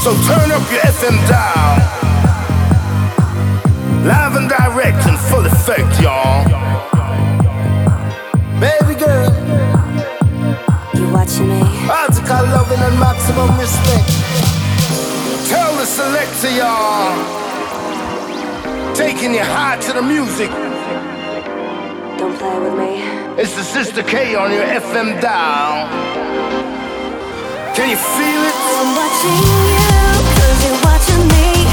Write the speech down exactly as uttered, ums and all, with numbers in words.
So turn up your F M dial. Live and direct in full effect, y'all. Baby girl, you watching me? Article loving and maximum respect. Tell the selector, y'all. Taking your heart to the music. Don't play with me. It's the Sister K on your F M dial. Can you feel it? I'm watching you, cause you're watching me.